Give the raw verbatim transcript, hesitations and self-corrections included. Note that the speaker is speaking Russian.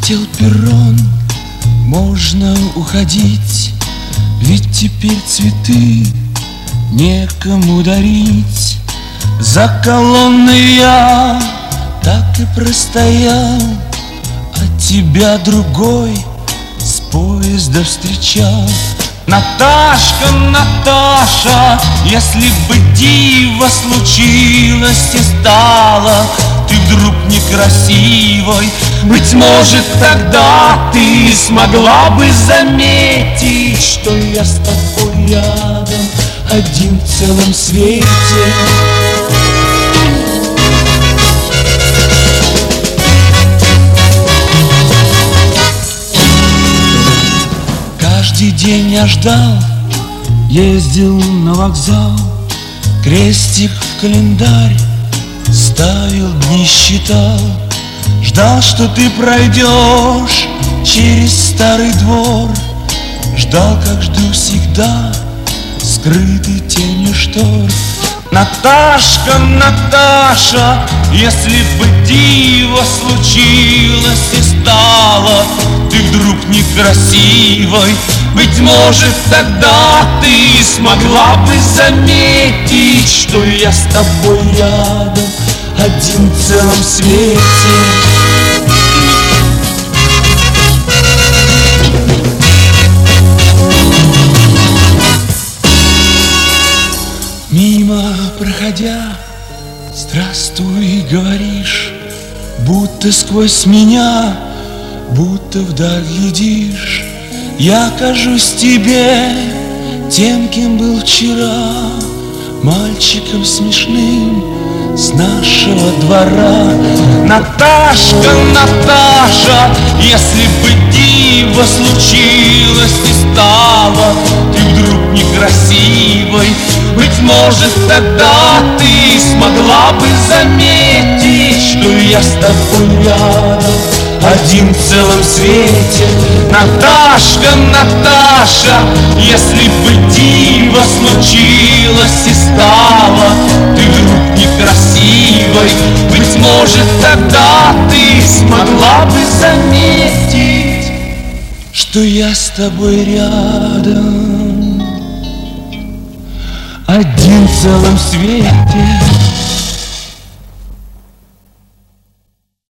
Опустел перрон, можно уходить, ведь теперь цветы некому дарить. За колонной я так и простоял, а тебя другой с поезда встречал. Наташка, Наташа, если бы диво случилось и стало ты вдруг некрасивой, быть может, тогда ты смогла бы заметить, что я с тобой рядом, один в целом свете. Каждый день я ждал, ездил на вокзал, крестик в календарь ставил, дни считал. Ждал, что ты пройдешь через старый двор, ждал, как жду всегда, скрытый тенью штор. Наташка, Наташа, если бы диво случилось и стало ты вдруг некрасивой, быть может, тогда ты смогла бы заметить, что я с тобой рядом, один в целом свете. Мимо проходя, здравствуй, говоришь, будто сквозь меня, будто вдаль глядишь. Я кажусь тебе тем, кем был вчера, мальчиком смешным с нашего двора. Наташка, Наташа, если бы диво случилось и стало ты вдруг некрасивой, быть может, тогда ты смогла бы заметить, что я с тобой рядом, один в целом свете. Наташка, Наташа, если бы диво случилось и стало ты вдруг некрасивой, быть может, тогда ты смогла бы заметить, что я с тобой рядом, один в целом свете.